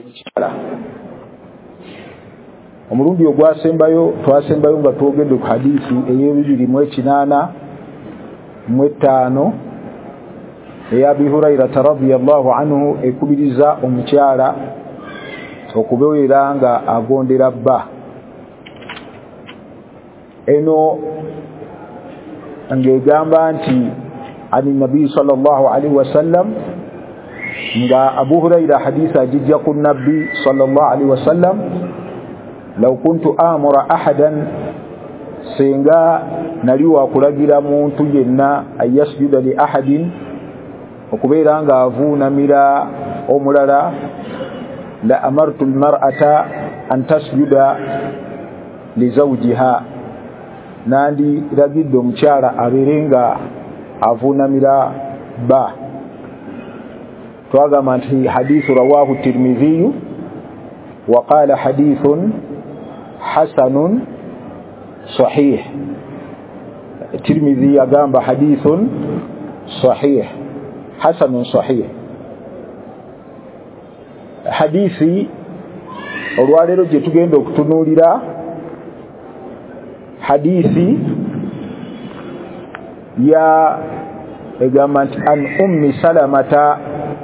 omulundi ogwasembayo twasembayo nga twogedde ku hadisi ey'e285 eya Abi Hurairah radhiyallahu anhu ekubiriza omukyala okubeera nga agondera bba. Eno ngegamba nti ani nabi sallallahu alaihi wasallam nga Abu Hurairah hadisa ajijja ku nabi sallallahu alaihi wasallam law kuntu amura ahadan senga nali wakulagira muntu yenna ayasjuda li ahadin okubeera nga avuunamira omulala la amartu almar'ata an tasjuda li zawjiha nandi ragidde omukyala abeerenga avuunamira bba. twagamba nti hadithu rawahu Tirmidhi wa qala hadithun hasanun sahih. Tirmidhi agamba hadithun sahih hasanun sahih. Hadithi olwaleero gye tugenda okutunuulira hadithi ya egamba nti an ummi salamata,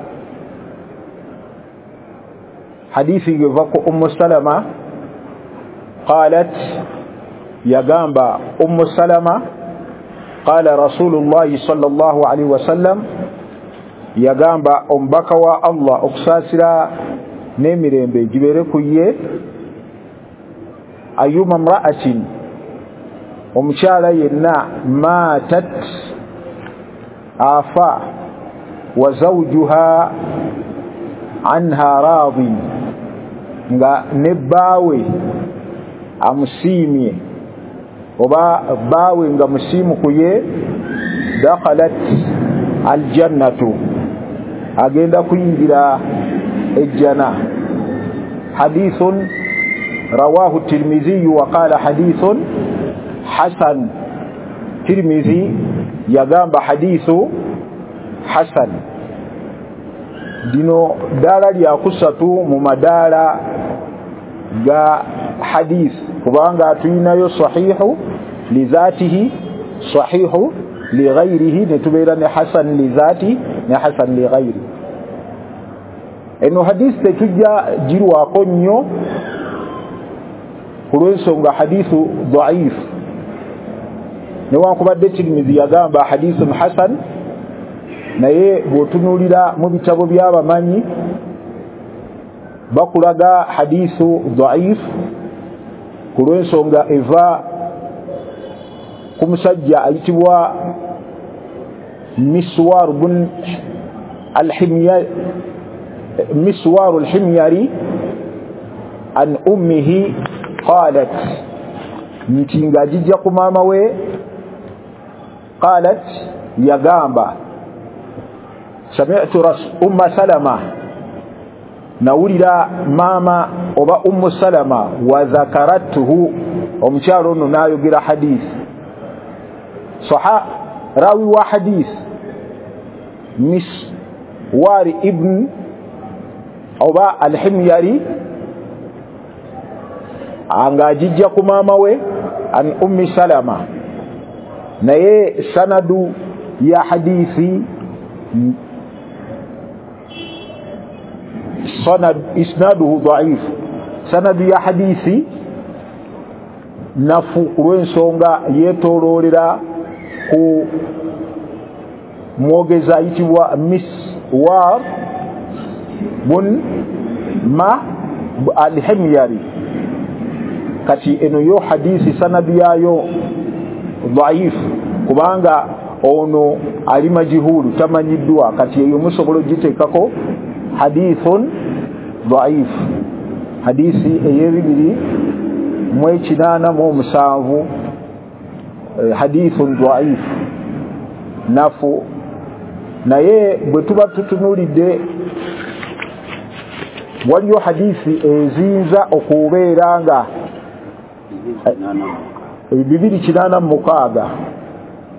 hadithi yeva ku ummu salama qalat yagamba ummu salama qala rasulullah sallallahu alaihi wasallam yagamba ombaka wa Allah okusasira n'emirembe gibere ku ye ayuma mra'atin omukyala yenna matat afa wa zawjuha anha radin nga nebbawe amusiimye oba bawe nga musiimu ku ye dakhalat aljannatu agenda kuyingira ejjana. Hadithun rawahu Tirmidhi wa qala hadithun hasan. Tirmidhi yagamba hadithu hasan. Dino dala lya kusatu mu madala ga hadith kubanga tuyinayo sahihu li dhatihi sahihu li ghayrihi netubeera ne hasan li dhati ne hasan li ghayri. Eno hadith tetujja jirwako nnyo kulwensonga hadithu dhaif newankubadde Tirmidhi yagamba hadithun hasan naye bw'otunuulira mu bitabo by'abamanyi bakulaga hadithu dhaif kulwensonga eva ku musajja ayitibwa Miswar bin Miswar al-Himyari an ummihi qalat nti nga jijja ku maama we qalat yagamba sami'tu umma salama nawulira maama oba ummu salama wa dhakaratuhu omukyalo ono n'ayogera hadith rawi wa hadith Miswar ibn oba al-Himyari anga ajijja ku maama we an ummi salama naye sanadu ya hadithi isnaduhu dhaif. Sanadu ya hadithi nafu kulwensonga yetololera ku mwogeza ayitibwa Miswar bun al-Himyari. Kati eno yo hadithi sanadu yayo dhaif kubanga ono ali majihulu tamanyiddwa kati eyo musobola giteekako hadithun dhaif. Hadithi eyebibiri mu 87 hadithun dhaif nafu. Naye bwe tuba tutunulidde waliyo hadithi ezinza okubeera nga 286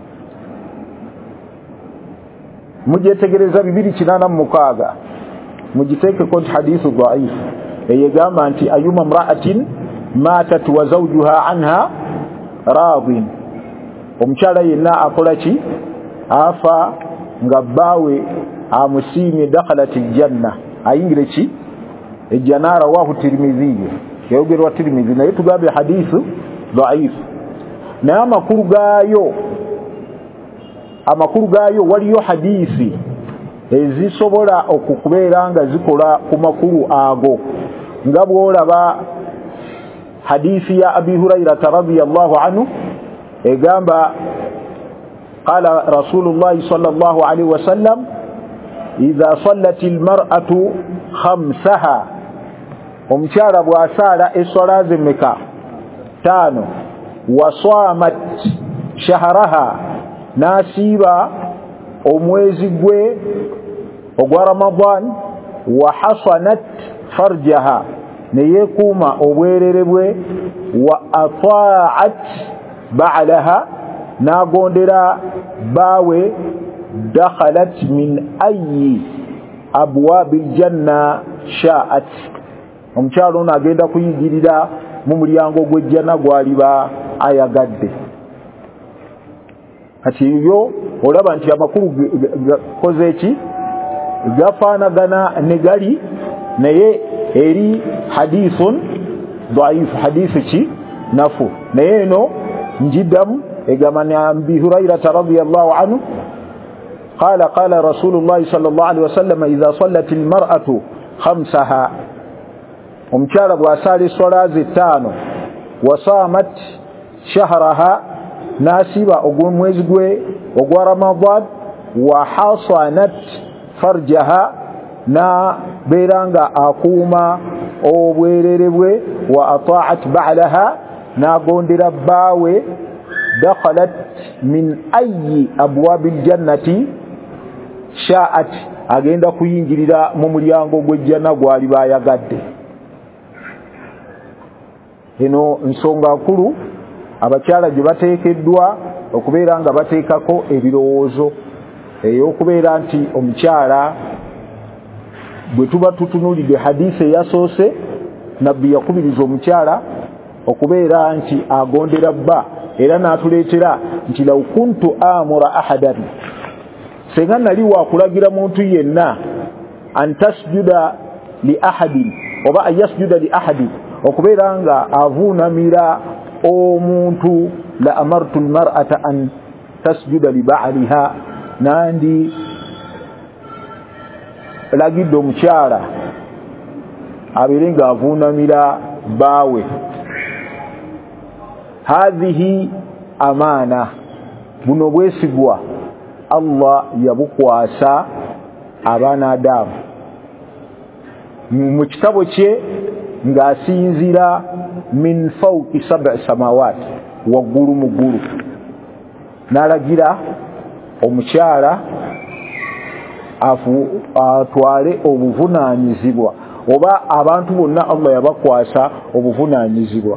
mujyetegereza 286 mujiteke ko hadithu dhaif eyegamba nti ayuma mra'atin matat wa zawjuha anha radin omukyala yenna akola ki afa nga bbawe amusiimye dakhalat aljanna ayingire ki ejjana rawahu tirmidhi yogerwa tirmidhi naye tugambe hadithu dhaif naye amakulu gaayo waliyo hadithi ezisobola okukubeera nga zikola ku makulu ago nga bwolaba hadithi ya Abi Hurairah radhiyallahu anhu egamba qala Rasulullah sallallahu alaihi wasallam idha sallat almar'atu khamsaha omukyala bw'asaala esswala ze mmeka 5 wa samat shahraha nasiba omwezi gwe ogwa Ramadan wa hasanat farjaha neyekuuma obwerere bwe wa ata'at ba'laha nagondera bawe dakhalat min ayyi abwabil janna sha'at omukyalo ono agenda kuyigirira mu mulyango gw'ejjana gwaliba ayagadde kati yo olaba nti amakulu gakoze ki gafaanagana ne gali naye eri hadithun dhaif hadithu ki nafu naye eno njiddamu egamani Abi Hurairah radhiyallahu anhu قال رسول الله صلى الله عليه وسلم إذا صلت المرأة خمسها omukyala bw'asaala esswala ze 5 wasamat shahraha nasiba ogw'omwezi gwe ogwa Ramadan wa hasanat farjaha na beranga akuuma obwerere bwe wa ata'at ba'laha nagondera bawe dakhalat min ayyi abwabil jannati sha'at agenda kuyingirira mu mulyango gw'ejjana gwali bayagadde eno nsonga nkulu abakyala gye bateekeddwa okubeera nga bateekako ebirowoozo ey'okubeera nti omukyala bwe tuba tutunulidde hadisi eyasoose nabbi yakubiriza omukyala okubeera nti agondera bba era n'atuleetera nti law kuntu amura ahadan senga nali wakulagira muntu yenna an tasjuda li ahadin oba an yasjuda li ahadin okubeera nga avuunamira omuntu la amartu almar'ata an tasjuda li ba'liha nandi lagidde omukyala abeere nga avuunamira baawe hadhihi amaana buno bwesigwa Allah yabukwasa abaana Adamu mu kitabo kye ng'asinzira min fawqi sab'i samawat waggulu mu ggulu n'alagira omukyala atwale obuvunaanyizibwa oba abantu bonna Allah yabakwasa obuvunaanyizibwa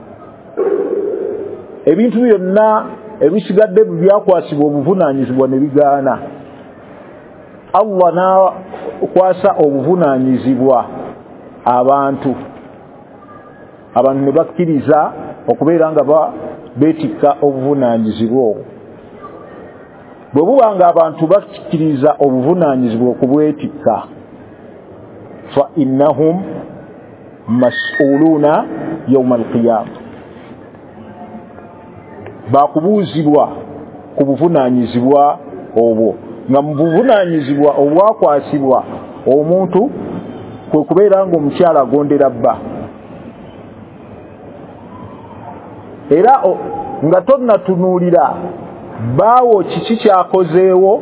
ebintu byonna ebisigadde byakwasibwa obuvunaanyizibwa ne bigaana Allah n'akwasa obuvunaanyizibwa abantu ne bakkiriza okubeera nga beetikka obuvunaanyizibwa obwo bwe buba nga abantu bakkiriza obuvunaanyizibwa okubwetikka fa innahum mas'uluuna yawma alqiyama bakubuuzibwa ku buvunaanyizibwa obwo nga mu buvunaanyizibwa obwakwasibwa omuntu kwe kubeera nga omukyala agondera bba era nga tonnatunuulira baawo kiki kyakozeewo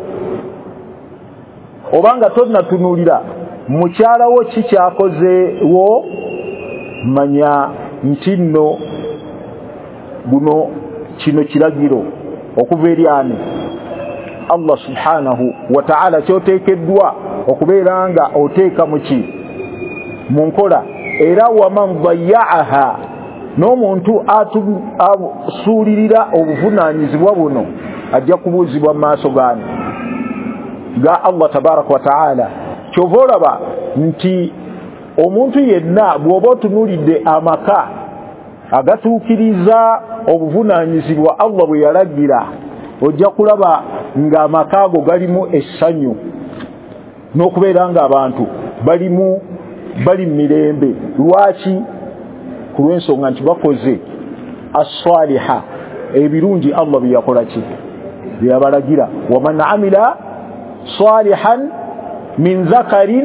oba nga tonnatunuulira mukyalawo ki kyakozeewo manya nti nno guno kino kiragiro okuva eri ani Allah subhanahu wa ta'ala kyoteekeddwa okubeera nga oteeka muki mu nkola era waman dayya'aha n'omuntu asuulirira obuvunaanyizibwa buno ajja kubuuzibwa mu maaso ga Allah tabaraka wa ta'ala kyova olaba nti omuntu yenna bw'oba otunuulidde amaka agatuukiriza obuvunaanyizibwa Allah bwe yalagira ojja kulaba ng'amaka ago galimu essanyu n'okubeera ng'abantu bali mu mirembe. Lwaki? Ku lw'ensonga nti bakoze as-saliha, ebirungi Allah bye yakola ki bye yabalagira. waman amila salihan min zakarin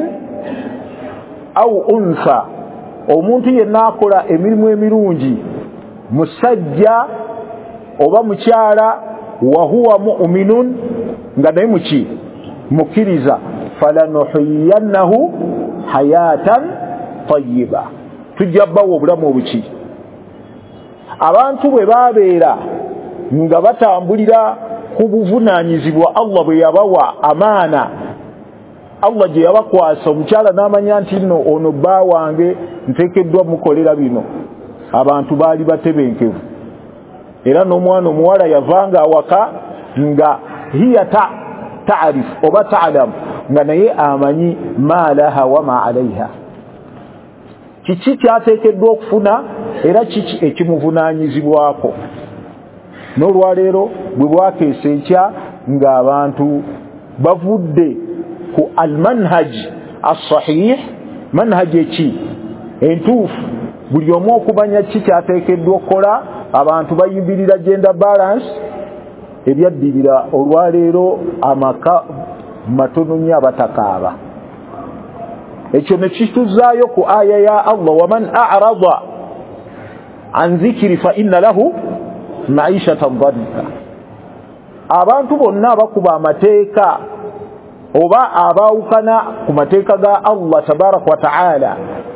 au untha, omuntu yenna akola emirimu emirungi musajja oba mukyala wa huwa mu'minun nga naye muki mukkiriza, falanuhyiyannahu hayatan tayyiba, tujja bawa obulamu obuki. Abantu bwe babeera nga batambulira ku buvunaanyizibwa Allah bwe yabawa amaana, Allah gye yabakwasa, omukyala n'amanya nti nno ono bba wange nteekeddwa mukolera bino, abantu baali batebenkevu. Era n'omwana omuwala yavanga awaka nga hiya ta'arif oba ta'lam, nga naye amanyi ma laha wa ma alaiha, kiki kyateekeddwa okufuna era kiki ekimuvunaanyizibwako. N'olwaleero bwe bwakeesa enkya ng'abantu bavudde ku almanhaj as-sahih, manhaj eki entuufu, buli omu okumanya kiki kyateekeddwa okukola. Abantu bayimbirira gender balance, ebyaddirira olwaleero amaka matono nnyo abatakaaba. Ekyo ne kituzaayo ku aya ya Allah, waman a'rada an dhikri fa inna lahu ma'ishatan dhanka. Abantu bonna abakuba amateeka oba abaawukana ku mateeka ga Allah tabaraka wa ta'ala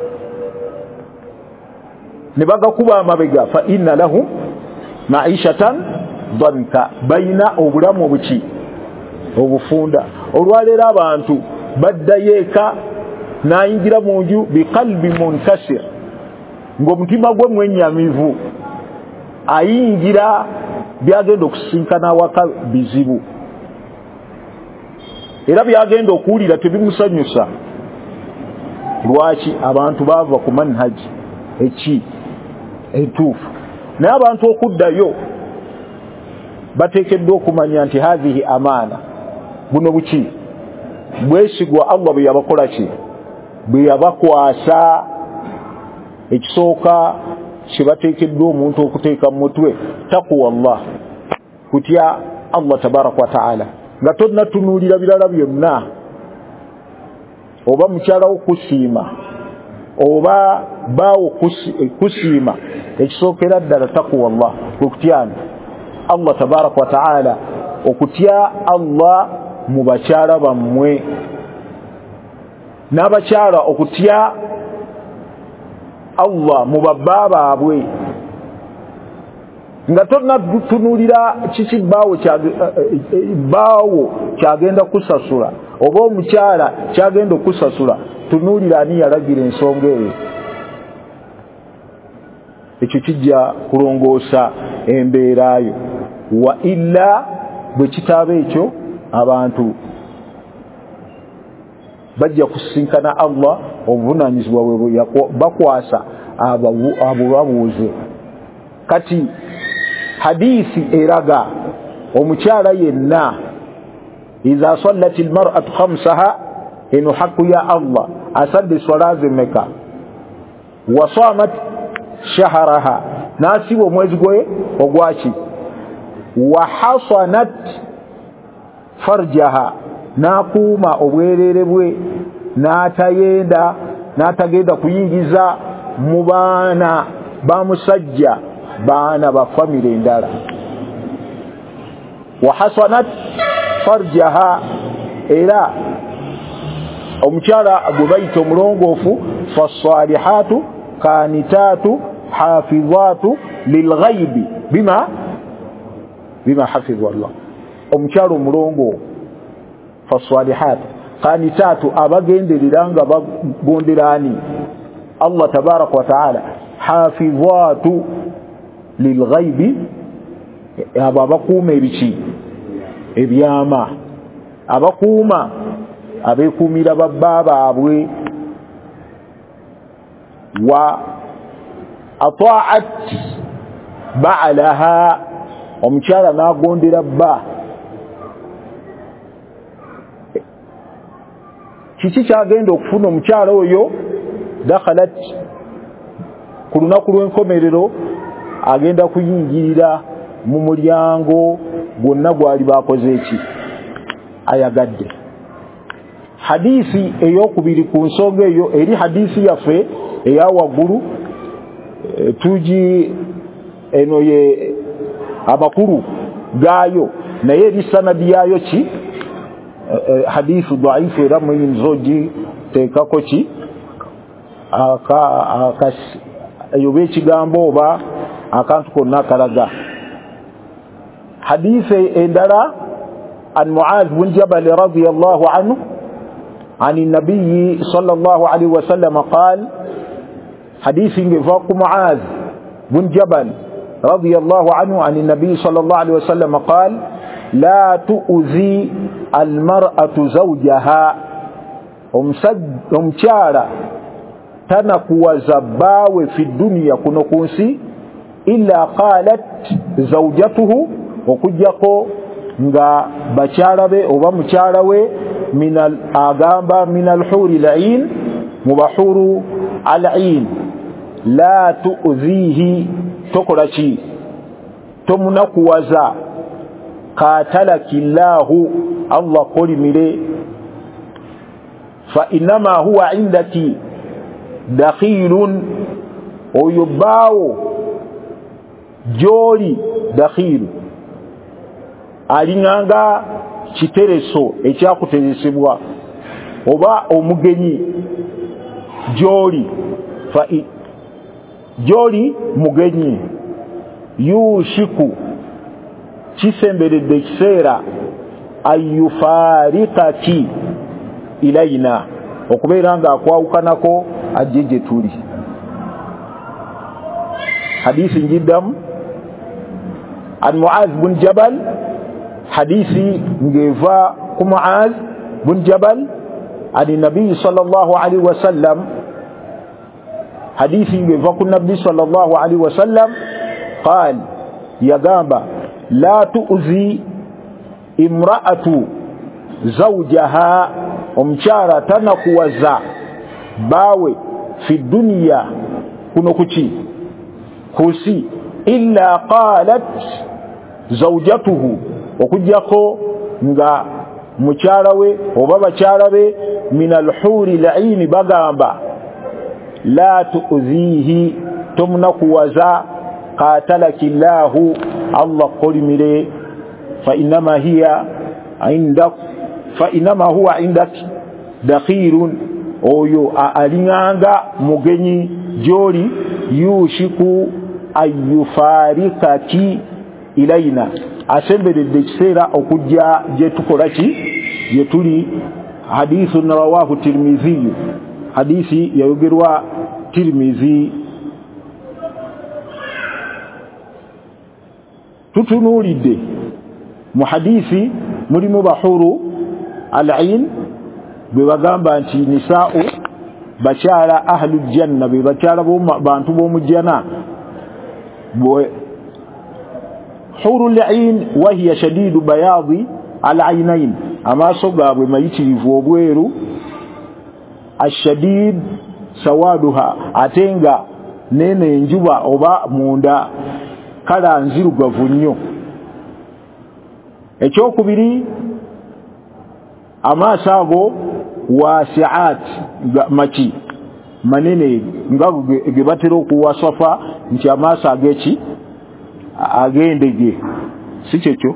ne bagakuba amabega, fa inna lahum ma'ishatan dhanka, bayina obulamu obuki obufunda. Olwaleero abantu baddayo eka n'ayingira mu nju biqalbi munkasir, ng'omutima gwe mwennyamivu, ayingira byagenda okusinkana awaka bizibu, era byagenda okuwulira tebimusanyusa. Lwaki? Abantu baava ku manhaji eki entuufu. Naye abantu okuddayo bateekeddwa okumanya nti hadhihi amaana, buno buki bwesigwa Allah bwe yabakola ki bwe yabakwasa. Ekisooka kibateekeddwa omuntu okuteeka mu mutwe taqwa Allah, kutya Allah tabaraka wa ta'ala, nga tonnatunuulira birala byonna, oba mukyala wo kusiima oba baawo kusiima, ekisookera ddala taqwa Allah, okutyana Allah tabaraka wa ta'ala, okutya Allah mu bakyala bammwe, n'abakyala okutya Allah mu babba baabwe, nga tonnatunuulira kiki baawo kyagenda kusasula oba omukyala kyagenda okusasula. Tunuulira ani yalagira ensonga eyo. Ekyo kijja kulongoosa embeerayo. Wa illa bwe kitaaba ekyo, abantu bajja kusinkana Allah obuvunaanyizibwa bwe bakwasa ababuuze. Kati hadiisi eraga omukyala yenna iza sallati almar'atu khamsaha, eno haqqu ya Allah, asadde swala ze meka, wa samat shahraha, nasiba omwezi gwe ogwaki, wa hasanat farjaha, nakuuma obwerere bwe, n'atagenda kuyingiza mu baana ba musajja, baana ba famire endala. Wa hasanat farjaha, era omukyala gwe bayita omulongoofu, fasalihatu kanitatu hafizatu lilghaibi bima hafidha Allah. Omukyala omulongoofu fasalihatu kanitatu, abagenderera nga bagonderani Allah tabaraka wa ta'ala, hafizatu lilghaibi, abo abakuuma ebiki ebyama, abakuuma abeekuumira babba baabwe wa ata'at ba'alaha omukyala n'agondera bba kiki kyagenda okufuna omukyala oyo dakhalat ku lunaku lw'enkomerero agenda kuyingirira mu mulyango gwonna gwali bakoze eki ayagadde. Hadisi eyokubiri ku nsonga eyo eri hadisi yaffe eya waggulu tuji eno ye amakulu gayo naye eri sanadi yayo ki hadisi dhaifu era muyinzoji tekako ki yoba ekigambo oba akantu konna kalaga. Hadisi endala an Mu'adh bin Jabal radiyallahu anhu عن النبي صلى الله عليه وسلم قال حديث فوق معاذ بن جبل رضي الله عنه عن النبي صلى الله عليه وسلم قال لا تؤذي المرأة زوجها umchara tana kuwazabawe fi dunya kuno kunsi illa qalat zawjatuhu okujjako nga bacharabe oba mucharawe minal agamba minal huri al'in mubahuru al'in la tu'dhihi tokorachi tomuna kuwaza qatalakillahu Allah kolimire fa inma huwa indaki dakhilun oyubao joli dakhilu alinganga kitereso ekyakutezesebwa oba omugenyi joli fa joli mugenyi yushiku kisemberedde kiseera ayufarikaki ilaina okubeera nga akwawukanako ajjeje tuli. Hadisi njiddam an Mu'adh bin Jabal hadisi ngeva ku Mu'adh bin Jabal ani nabii sallallahu alaihi wasallam hadisi ngeva ku nabii sallallahu alaihi wasallam قال yagamba la tu'zi imra'atu zawjaha omchara tana kuwaza bawe fi dunya kuno kuchi kusi illa qalat zawjatuhu okujjako nga mukyalawe oba bakyalabe min alhuri la'in bagamba la tu'zihi tumna kuwaza qatalakillahu Allah qolimire fa inma hiya indak fa inma huwa indak dakhirun oyo alinganga mugenyi joli yushiku ayufarikaki ilaina asemberedde kiseera okujja je tukolaki je tuli. Hadithun rawahu Tirmidhi hadisi yayogerwa Tirmidhi. tutunulidde mu hadisi mulimu bahuru al-ain bwe bagamba nti nisaa'u bakyala ahlul janna be bakyala bantu b'omujjana huru al-ain wa hiya shadidu bayadi al-ainain amaaso gaabwe mayitirivu obweru ashadid sawaduha atenga nene enjuba oba munda kala nzirugavu nnyo. Ekyokubiri amaaso ago wasi'at machi manene nga gebatera okuwasafa nti amaaso ageki agendege si kyekyo.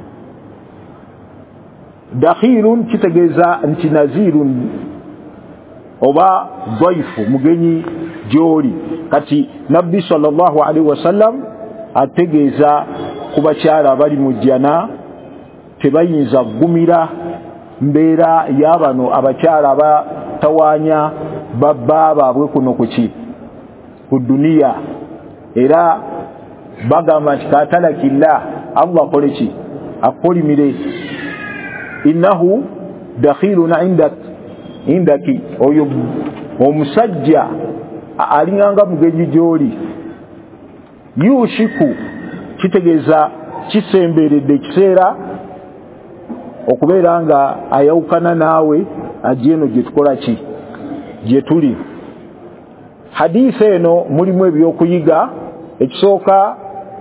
Dakhirun kitegeza nti nazirun oba dhaifu mugenyi joli. Kati nabbi sallallahu alaihi wasallam ategeeza kubakyala abali mu jjana tebayinza gumira mbeera y'abano abakyala abatawanya babba baabwe kuno kuki ku duniya, era bagamba nti katalakillah Allah koleki akolimire innahu dakhilun indaki oyo omusajja alinganga mugenyi gyoli. Yushiku kitegeeza kisemberedde ekiseera okubeera nga ayawukana naawe ajeno gye tukola ki gye tuli. Hadisi eno mulimu ebyokuyiga. Ekisooka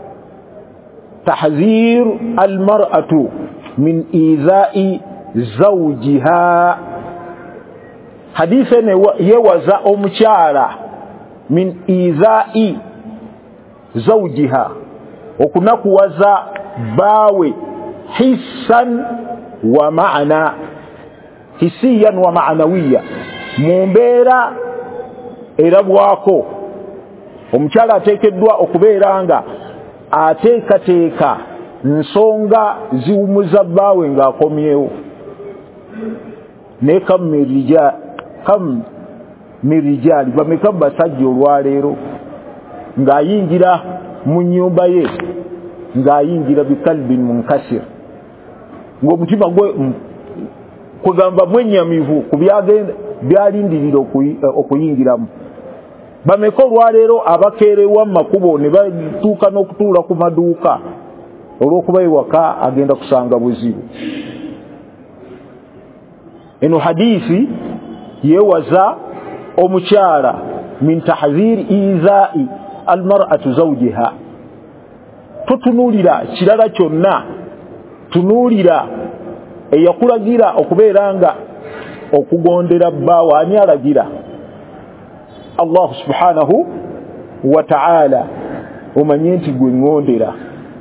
tahzir almar'atu min izai zawjiha. Hadisi eno yewaza omukyala min izai zawjiha, okunakuwaza baawe hissan wa ma'na, hissiyan wa ma'nawiya, mu mbeera erabwako. Omukyala ateekeddwa okubeera nga ateekateeka nsonga ziwumuza bbaawe ng'akomyewo. Ne kam mirijali bameka basajja olwaleero ng'ayingira mu nnyumba ye ng'ayingira bikalbin munkasir, ng'omutima gwe kugamba mwenyamivu ku byalindirira okuyingiramu. Bameka olwaleero abakeerewa mu makubo ne batuuka n'okutuula ku maduuka olw'okuba ewaka agenda kusanga buzibu. Eno hadisi yewaza omukyala min tahzir izai almar'atu zawjiha. Totunuulira kirala kyonna, tunuulira eyakulagira okubeera nga okugondera bbaawe. Ani alagira? Allah subhanahu wa ta'ala. Omanye nti gwe ngondera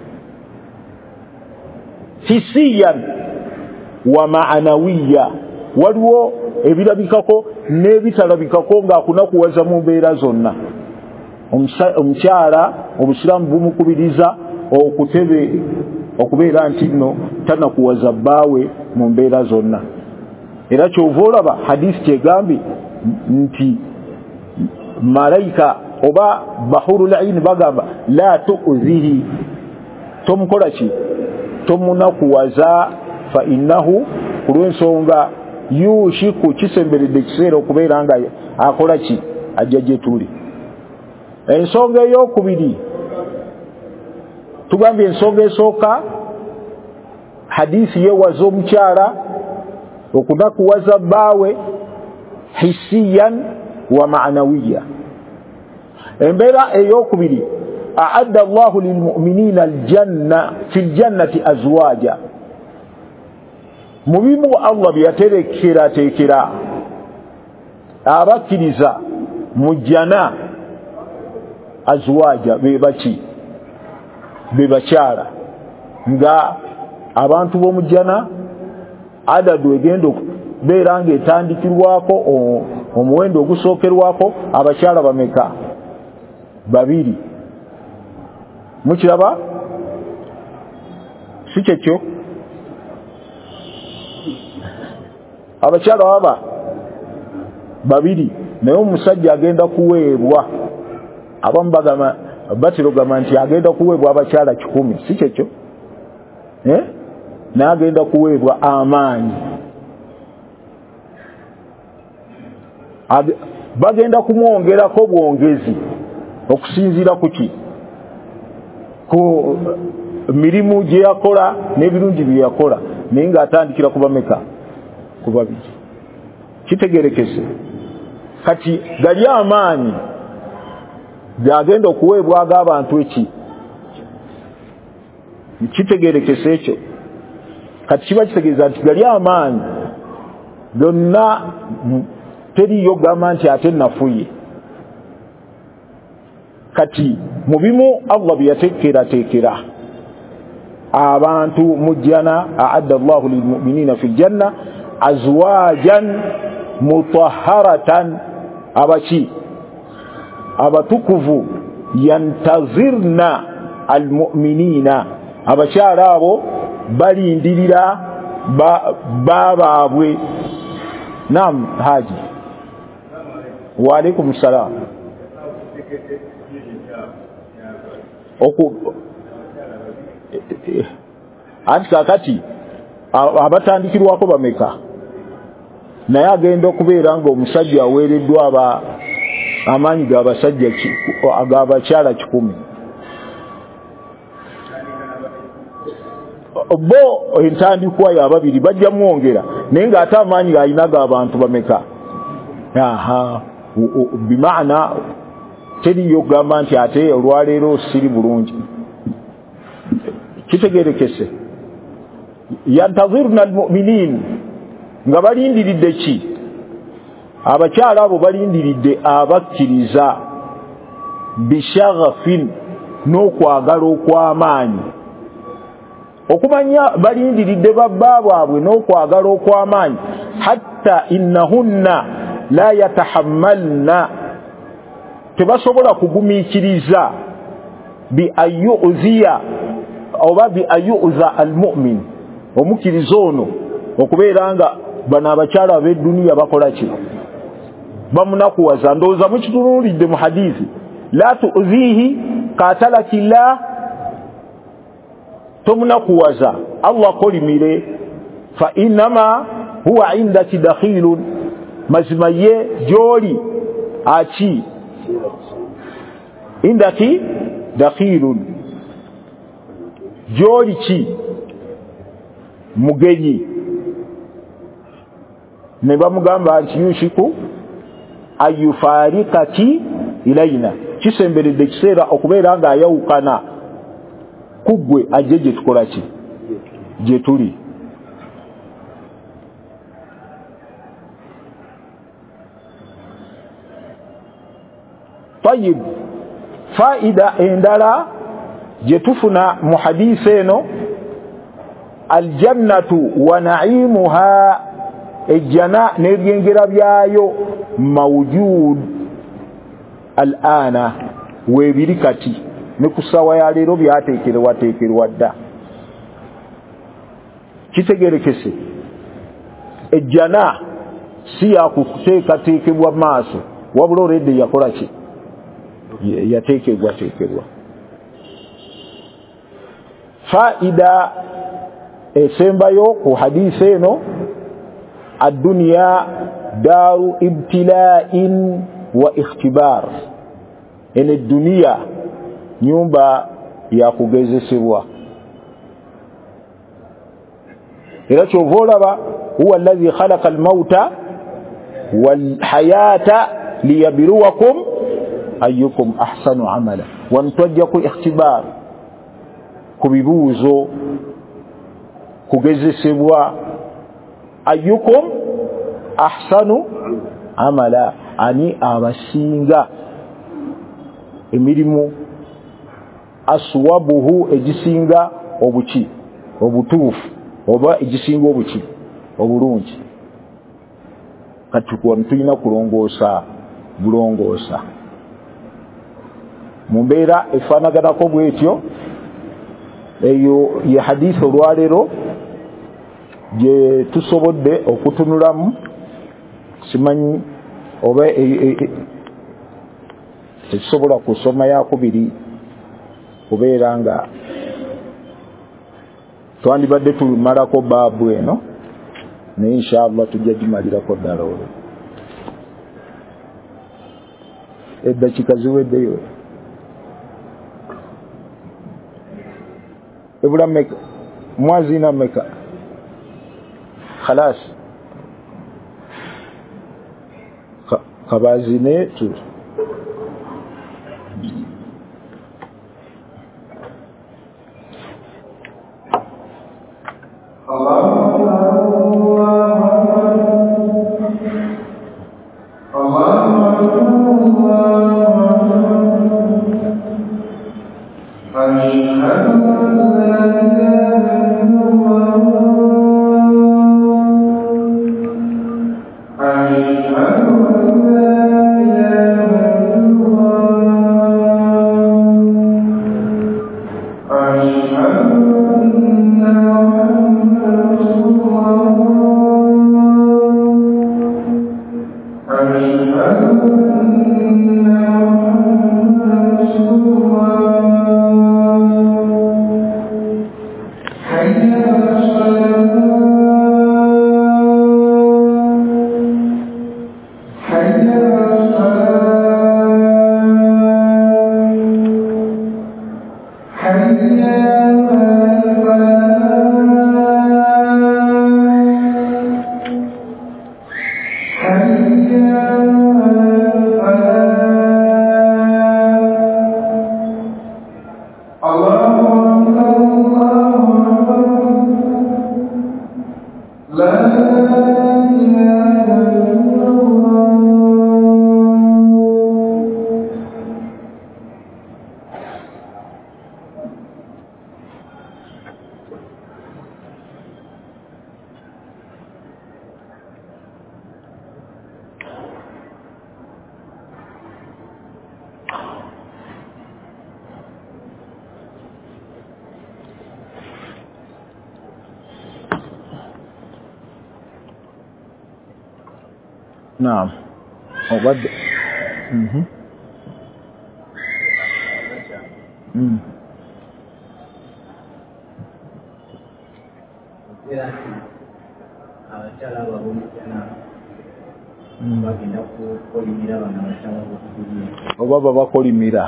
hissiyan wa ma'nawiya. Waliwo ebirabikako n'ebitalabikako ng'akunakuwaza mu mbeera zonna. Omukyala obusiraamu bumukubiriza okubeera nti nno tanakuwaza bbaawe mu mbeera zonna. Era kyova olaba hadisi kyegambye nti malayika oba bahurul ain bagamba la tu'zihi, tomukola ki, tomunakuwaza. Fa innahu, kulw'ensonga yushiku kisemberedde ekiseera okubeera nga akola ki, ajja gye tuli. Ensonga ey'okubiri tugambye, ensonga esooka hadisi yewaza omukyala okunakuwaza bbaawe hissiyan wa ma'nawiya. Embeera ey'okubiri, a'adda Allahu lilmu'minina aljanna fil jannati azwaja. Mu bimu Allah bye yateekera abakkiriza mu jjana azwaja, be baki, be bakyala, nga abantu b'omu jjana adadu egenda okubeera ng'etandikirwako omuwendo ogusookerwako abakyala bameka? 2. Mukiraba? Si kyekyo? Abakyala baba 2, naye omusajja agenda kuweebwa, abamu bagamba batirogamba nti agenda kuweebwa abakyala 10. Si kyekyo? Naye agenda kuweebwa amaanyi. Bagenda kumwongerako bwongezi okusinziira ku ki, ku mirimu gye yakola n'ebirungi bye yakola, naye ng'atandikira kubameka? Ku 2. Kitegerekese kati gali amaanyi gagenda okuweebwa ag'abantu eki. Kitegerekese ekyo kati kiba kitegeeza nti gali amaanyi gonna, teriyo gamba nti ate nafuye. Kati mu bimu Allah bye yateekera abantu mu jjana, a'adda Allahu lilmu'minina fil janna azwajan mutahharatan, abaki, abatukuvu, yantazirna almu'minina, abakyala abo balindirira baabwe. Naam Haji. Wa alaikum salam. Anti kakati abatandikirwako bameka? Naye agenda okubeera nga omusajja aweereddwa amaanyi g'abasajja ag'abakyala 100 bo entandikwa ya babiri bajja mwongera naye ng'ate amaanyi alina g'abantu bameka bimaana teriyo gamba nti ate olwaleero siri bulungi kitegerekese yantaziruna almu'minin nga balindiridde ki abakyala abo balindiridde abakkiriza bishaghafin n'okwagala okw'amaanyi okumanya balindiridde babbaabwe n'okwagala okw'amaanyi hatta innahunna la yatahammalna tebasobola kugumiikiriza bi ayyuziya oba bi ayyuza almu'min omukkiriza ono okubeera nga bano abakyala ab'edduniya bakola ki bamunakuwaza ndowooza mukitunuulidde mu hadiisi la tu'zihi qatalakillah tomunakuwaza Allah kolimire fa innama huwa indaki dakhilun mazima ye gyoli aki indaki dakhilun gyoli ki mugenyi ne bamugamba nti yushiku ayufarikaki ilaina kisemberedde kiseera okubeera nga ayawukana kuggwe ajje gye tukola ki gye tuli tayib faida endala gye tufuna mu hadiisi eno aljannatu wa na'imuha ejjana n'ebyengera byayo mawjud al'ana weebiri kati ne ku ssaawa ya leero byateekerwa dda kitegerekese ejjana si yakuteekateekebwa maaso wabula oledde yakola ki yateekebwa faida esembayo ku hadiisi eno adduniya daaru ibtila'in wa ikhtibar ene duniya nyumba ya kugezesebwa era kyova olaba huwa alladhi khalaqa almauta walhayata liyabluwakum ayyukum ahsanu amala wantwajja ku ikhtibar ku bibuuzo kugezesebwa ayyukum ahsanu amala ani abasinga emirimu aswabuhu egisinga obuki obutuufu oba egisinga obuki obulungi kati tulina kulongoosa bulongoosa mu mbeera efaanaganako bwetyo eyo ye hadiisi olwaleero gye tusobodde okutunulamu simanyi oba tekisobola kusoma yakubiri kubeera nga twandibadde tumalako baabu eno naye inshallah tujja gimalirako ddala olwo eddakiika ziweddeyo ebula meka mwazina meka khalas kabazine tu أشهد أن لا إله نعم وبد oba babakolimira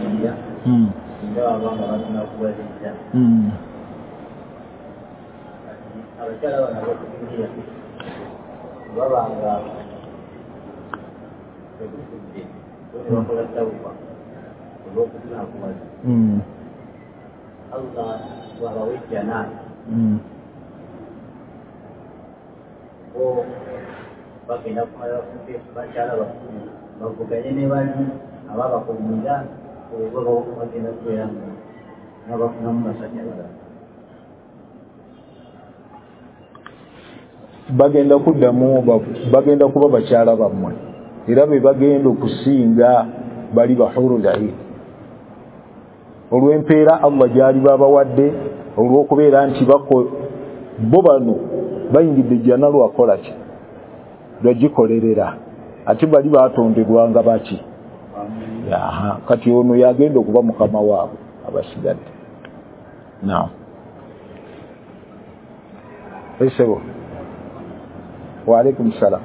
bagenda kumala bakyala bakulu bavuganye ne bali ababakolimira oba bagenda kubeera nabafunamu basajja balala bagenda kuba bakyala bammwe era be bagenda okusinga bali bahurul ain olw'empeera Allah gyali babawadde olw'okubeera nti bo bano bayingidde jjana lwakola ki lwagikolerera ate bali batondebwa nga baki kati ono yagenda okuba mukama waabwe abasigadde naam esebo wa alaikum salam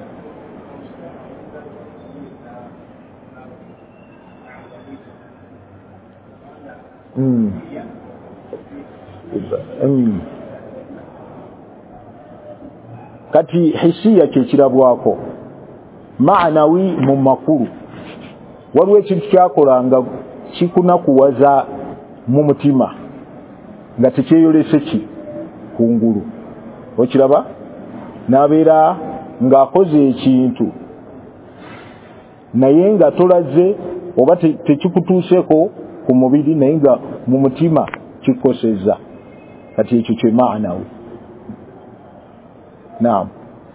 kati hisiya kyekirabwako maanawi mu makulu waliwo ekintu kyakolanga kikunakuwaza mu mutima nga tekyeyolese ki kungulu okiraba nabeera ng'akoze ekintu naye nga tolaze oba tekikutuuseko ku mubiri naye nga mu mutima kikoseza kati ekyo kye maanawi naam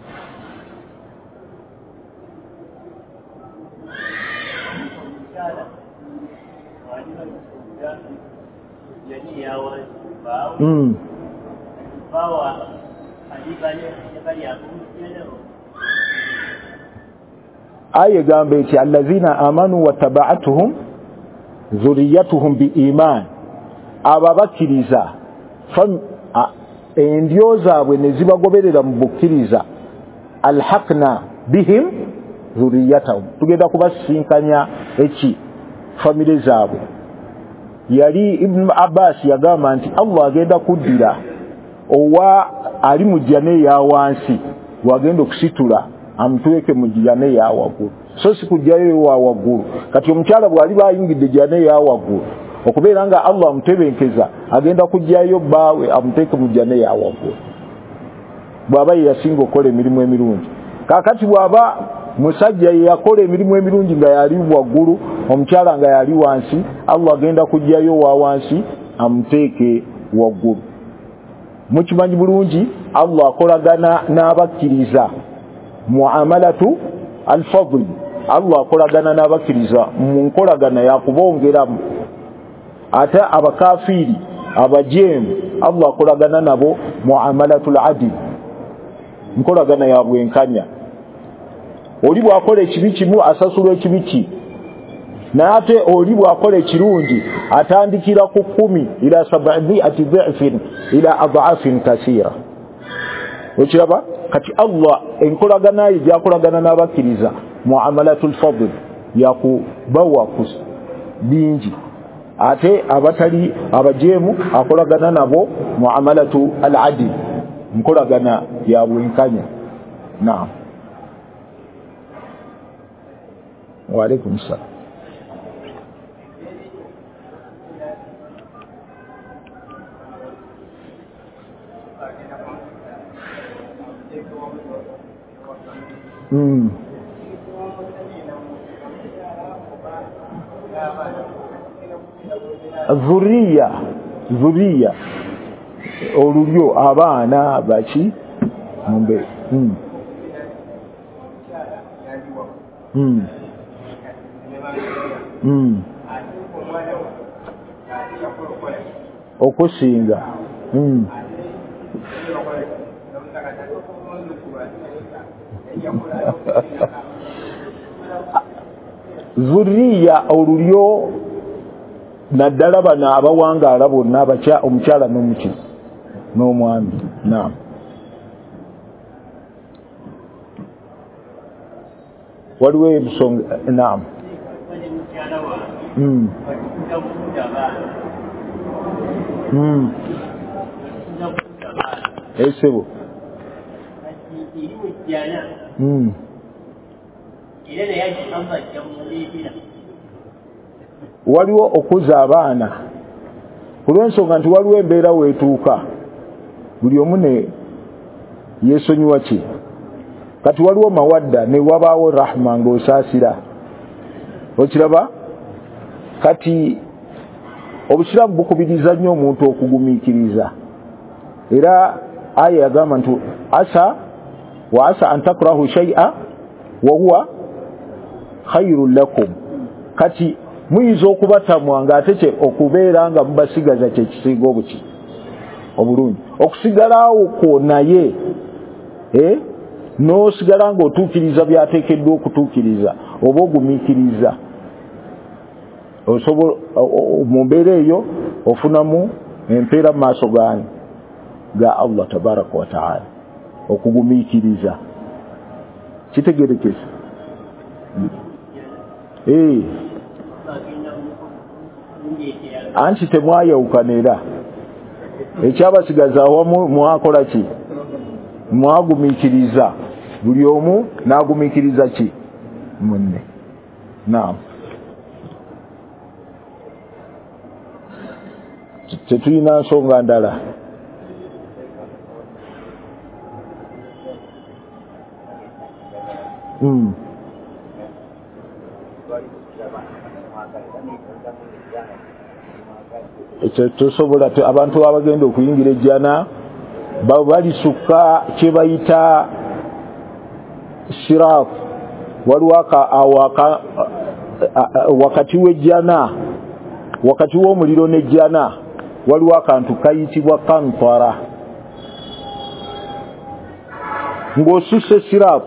aya gamba eti allazina amanu wattaba'atuhum dhurriyyatuhum biiman ababakiriza endyo zaabwe ne zibagoberera mu bukkiriza alhaqna bihim dhurriyyatahum tugenda kubasinkanya eki famire zaabwe yali Ibn Abbas yagamba nti Allah agenda kuddira owa ali mu jjana eya wansi wagenda okusitula amutweke mu jjana eya waggulu so si kujjayo wa waggulu kati omukyala bw'ali bayingidde jjana eya waggulu okubeera nga Allah amutebenkeza agenda kujjayo bbaawe amuteeke mu jjana eya waggulu bw'aba ye yasinga okukola emirimu emirungi kaakati bw'aba musajja ye yakola emirimu emirungi nga yali waggulu omukyala nga yali wansi Allah agenda kujjayo wa wansi amuteeke waggulu mukimanyi bulungi Allah akolagana n'abakkiriza muamalatu al-fadl Allah akolagana n'abakkiriza mu nkolagana yakubongeramu ate abakafiri abajeemu Allah akolagana nabo muamalatu al-adl nkolagana ya bwenkanya oli bw'akola ekibi kimu asasulwa ekibi ki naye ate oli bw'akola ekirungi atandikira ku 10 ila 700 dhifin ila adhafin kathira okiraba kati Allah enkolagana ye gyakolagana n'abakkiriza muamalatul fadl yakubawa bingi ate abatali abajeemu akolagana nabo muamalatu al-adl nkolagana ya bwenkanya naam wa alaikum salam dhurriya olulyo abaana baki mumbe okusinga zurriya olulyo naddala bano abawangaala bonna omukyala n'omuki n'omwami. Naam. Waliwo ebisonga. Naam. Esebo. Waliwo okuza abaana kulw'ensonga nti waliwo embeera weetuuka buli omu ne yeesonyiwa ki. Kati waliwo mawadda ne wabaawo rahma ng'osaasira. Okiraba? Kati obusiraamu bukubiriza nnyo omuntu okugumiikiriza. Era aya yagamba nti asa wa asa an takrahu shay'a wa huwa khayrun lakum. Kati muyinza okubatamwa ng'ate okubeera nga mubasigaza kye kisinga obuki obulungi. Okusigalawo kwo naye n'osigala ng'otuukiriza byateekeddwa okutuukiriza oba ogumiikiriza, osobola mu mbeera eyo ofunamu empeera mu maaso gaani ga Allah tabaraka wa ta'ala. Okugumiikiriza kitegerekesa. Anti temwayawukana era ekyabasigaza awamu mwakola ki? Mwagumiikiriza. Buli omu n'agumiikiriza ki? Munne. Naam. Tetulina nsonga ndala. Tosobola abantu abagenda okuyingira ejjana balisuka kye bayita sirat. Waliwo wakati w'ejjana, wakati w'omuliro n'ejjana waliwo akantu kayitibwa kantara. Ng'osusse sirat,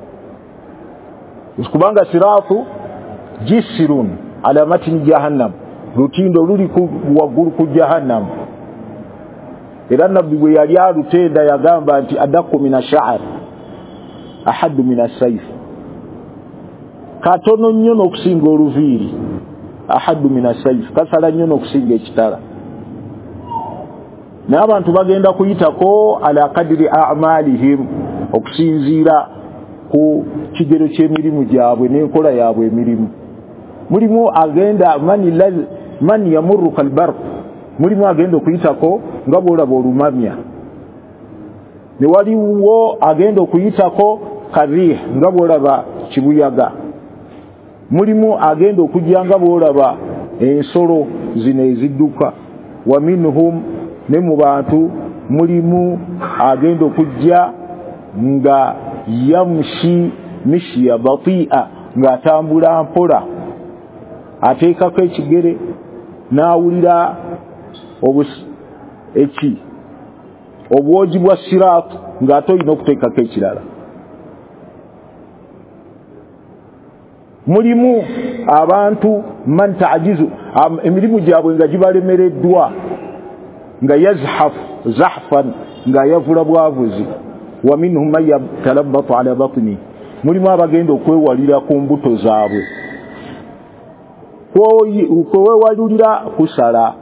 kubanga siratu jisirun ala matini jahannam, lutindo luli waggulu ku jahannam. Era nabbi bwe yali alutenda yagamba nti adakku mina sha'r ahaddu mina sayf, katono nnyo n'okusinga oluviiri. Ahaddu mina sayf, kasala nnyo n'okusinga ekitala. Naye abantu bagenda kuyitako ala kadiri a'malihim, okusinziira ku kigero ky'emirimu gyabwe n'enkola yaabwe emirimu. Mulimu agenda man yamurru kalbarq, mulimu agenda okuyitako nga bw'olaba olumamya. Ne waliwo agenda okuyitako karih, nga bw'olaba kibuyaga. Mulimu agenda okujja nga bw'olaba ensolo zino ezidduka. Wa minhum, ne mu bantu mulimu agenda okujja nga yamshi mishya bati'a, ng'atambula mpola, ateekako ekigere n'awulira obwogi bwa siraatu ng'ate olina okuteekako ekirala. Mulimu abantu man ta'jizu, emirimu gyabwe nga gibalemereddwa, nga zahfan, nga yavula bwavuzi. Wa minhum man yatalabbatu ala batni, mulimu abagenda okwewalira ku mbuto zaabwe. Kwewalulira kusala,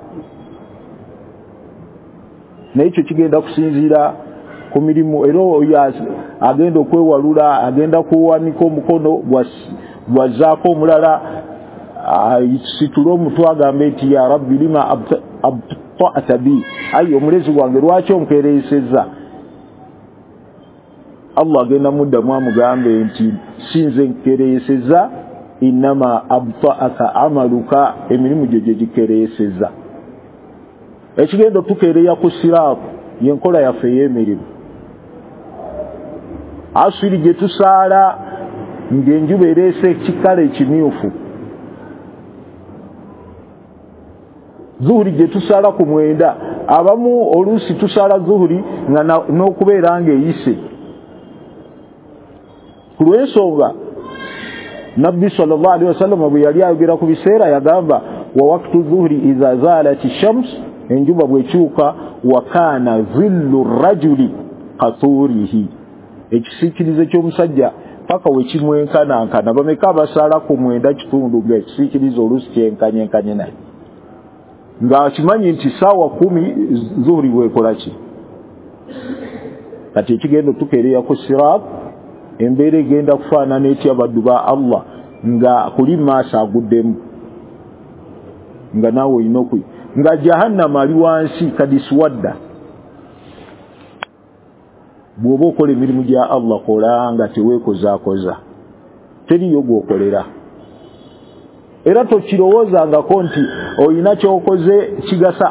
n'ekyo kigenda kusinziira ku mirimu. Era oyo agenda okwewalula, agenda kuwanika omukono bwazzaako omulala situla omutwe agambe nti ya rabbi lima abta'ta bi, ayi omulezi wange lwaki onkereesezza. Allah agenda muddamu amugambe nti sinze nkereesezza, innama abta'aka amaluka, emirimu gye gikereesezza. Ekigenda tukeereya ku siraatu yenkola yaffe ey'emirimu. Asiri gye tusaala ng'enjuba ereese ekikala ekimyufu, zuhuri gye tusaala ku 9, abamu oluusi tusaala zuhuri nga n'okubeera ng'eyise. kulwensonga nabbi sallallahu alaihi wasallam bwe yali ayogera ku biseera yagamba wa waqtu dhuhri idha zalat ash-shams enjuba bwekyuka wa kana dhillu rajuli qaturihi ekisikirize ky'omusajja paka wekimwenkanankana bameka basala ku mwenda kitundu ng'ekisikirize oluusi kyenkanye naye nga kimanyi nti saawa 10 zuhuri bwekola ki kati ekigendo tukeereya ku sirat embeera egenda kufaanana etya baddu ba Allah nga kuli maaso aguddemu nga naawe olina nga jahannama ali wansi kadiswadda bw'oba okola emirimu gya Allah kola nga teweekozaakoza teriyo gwokolera era tokirowoozangako nti olina kyokoze kigasa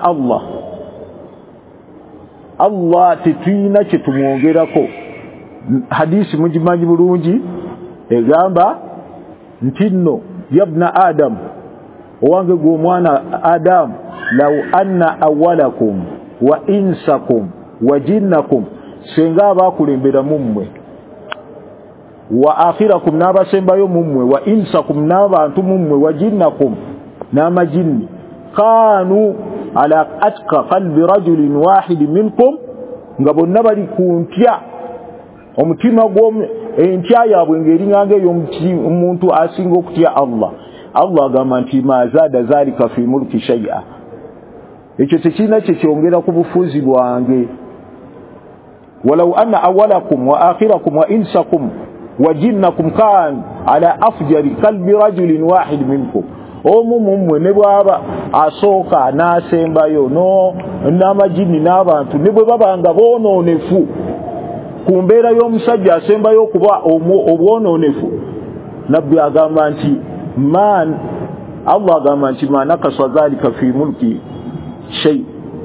Allah tetuyina kye tumwongerako hadisi mugimanyi bulungi egamba nti nno yabna adamu owange gw'omwana adamu law anna awwalakum wa insakum wa jinnakum senga abakulembera mummwe wa akhirakum n'abasembayo mummwe wa insakum n'abantu mummwe wa jinnakum n'amajinni kanu ala atqa qalbi rajulin wahid minkum nga bonna bali ku ntya omutima entya yaabwe ng'eringa ey'omuntu asinga okutya Allah agamba nti ma zaada zalika fi mulki shay'a ekyo tekirina kyekyongera ku bufuzi bwange walau anna awwalakum wa akhirakum wa insakum wa jinnakum kan ala afjari qalbi rajulin wahid minkum omu mummwe ne bwaba asooka n'asembayo n'amajini n'abantu ne bwe babanga boonoonefu ku mbeera y'omusajja asembayo okuba obwonoonefu nabbi agamba nti Allah agamba nti ma nakasa dhalika fi mulki shay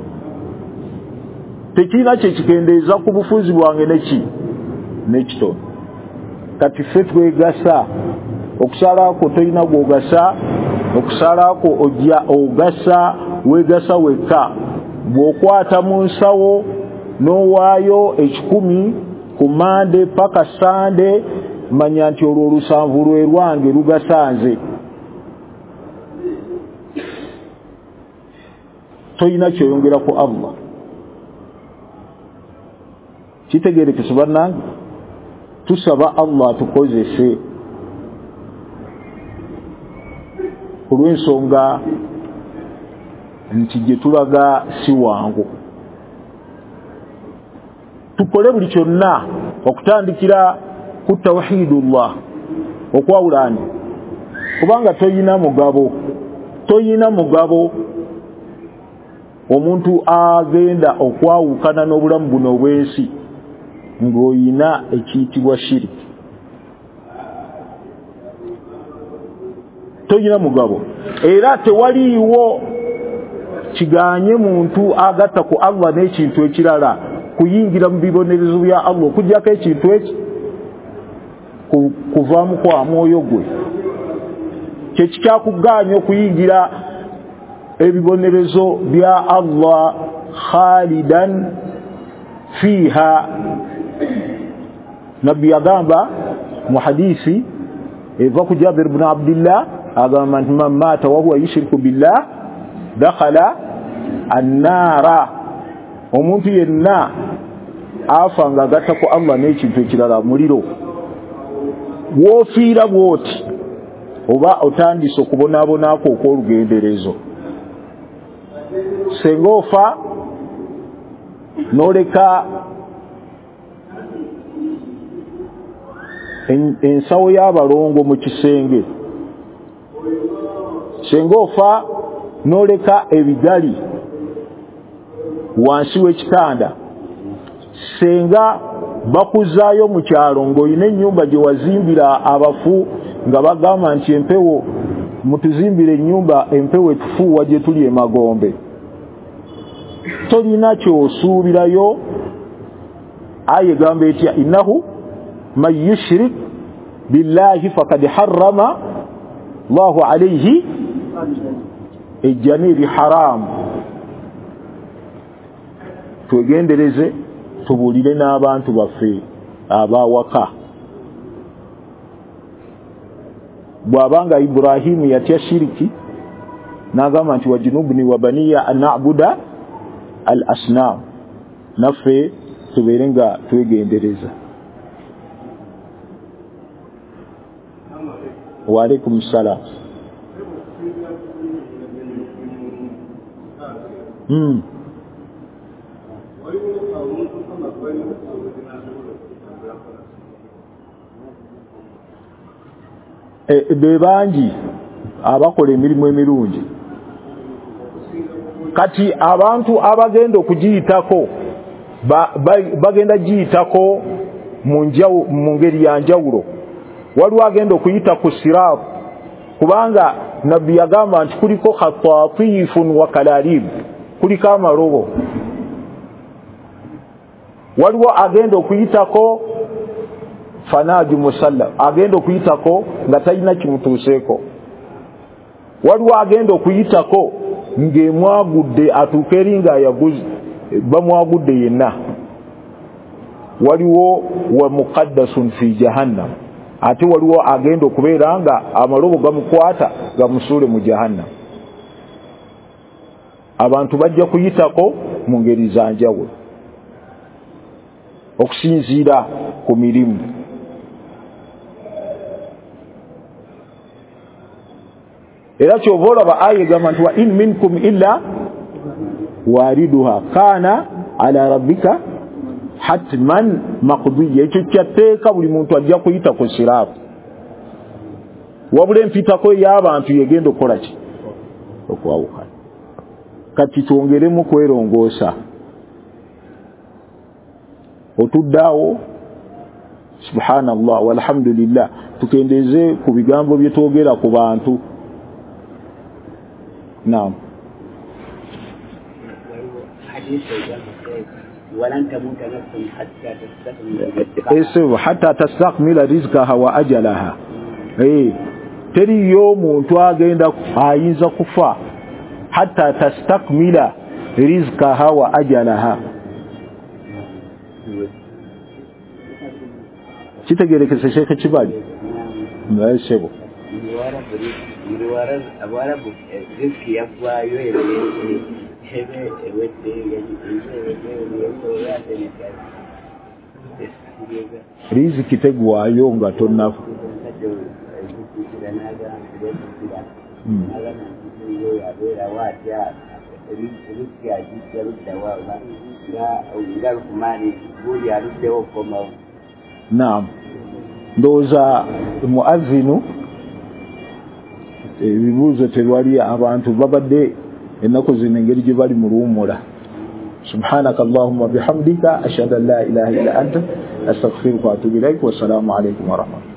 tekina kyekikendeeza ku bufuzi bwange nekitono kati ffe twegasa okusalaako tolina gw'ogasa okusalaako ojja ogasa weegasa wekka bw'okwata mu nsawo n'owaayo 10 ku mande paka sande manya nti olwo olusanvu lwe lwange lugasanze toyina kyoyongera ku Allah kitegeerekese bannange tusaba Allah tukozese olw'ensonga nti gye tulaga si wangu tukole buli kyonna okutandikira ku tawhidullah okwawulani kubanga toyina mugabo omuntu agenda okwawukana n'obulamu buno obwensi ng'oyina ekiyitibwa shiriki toyina mugabo era tewaliiwo kiganye muntu agatta ku Allah n'ekintu ekirala kuyingira mu bibonerezo bya Allah okujjako ekintu eki kuvaamu kwa mwoyo gwe kyekikyakuganya okuyingira ebibonerezo bya Allah khalidan fiha nabbi agamba mu hadisi eva ku Jabir ibn Abdullah agamba nti man mata wa huwa yushriku billah dakhala an-nara omuntu yenna afa nga agatta ku Allah n'ekintu ekirala muliro woofiira bwoti oba otandise okubonaabonaako okw'olugenderezo senga ofa n'oleka ensawo y'abalongo mu kisenge senga ofa n'oleka ebigali wansi w'ekitanda senga bakuzaayo mu kyalo ng'olina ennyumba gye wazimbira abafu nga bagamba nti empewo mutuzimbire ennyumba empewo etufuuwa gye tuli emagombe tolina kyosuubirayo aya egamba etya innahu man yushrik billahi fakad harrama Allahu alayhi ejjana haramu twegendereze tubuulire n'abantu baffe abawaka bwabanga Ibrahimu yatya shiriki nagamba nti wajnubni wa baniya an na'buda al asnam naffe tuberenga twegendereza. Wa alaikum salam. Bebangi abakola emirimu emirungi kati abantu abagenda okugiyitako bagenda giyitako mu ngeri ya njawulo. Waliwo agenda okuyita ku sirat kubanga nabbi yagamba nti kuliko khatatifun wa kalalib, kuliko amarobo. Waliwo agenda okuyitako fanaju musalla, agenda okuyitako nga talina kimutuuseeko. Waliwo agenda okuyitako ng'emwagudde atuuka eri nga yaguze bamwagudde yenna. Waliwo wa muqaddasun fi jahannam, ate waliwo agenda okubeera nga amalobo gamukwata gamusuule mu jahannam. Abantu bajja kuyitako mu ngeri za njawulo okusinziira ku mirimu. Era kyova olaba aya egamba nti wa in minkum illa wariduha kana ala rabbika hatman maqdiya. Ekyo kyateeka buli muntu ajja kuyita ku siraafu, wabula empitako y'abantu yegenda okukola ki? Okwawukana. Kati twongeremu kwerongoosa. Otuddaawo subhanallah walhamdulillah, tukendeze ku bigambo bye twogera ku bantu. Naam. ولن تموت نفس حتى تستكمل رزقها وأجلها. teri muntu agenda ayinza kufa hatta tastakmila rizqaha wa ajalaha. Kitegerekese Sheikh Kibali mwesebo riziki tegwayo nga tonafu. Naam, ndowooza muazinu ebibuuzo tebwali abantu babadde ennaku zino engeri gye bali mu luwummula. subhanaka allahumma bihamdika ashhadu an la ilaha illa anta astaghfiruka wa atubu ilaik. Wassalamu alaikum warahmatullahi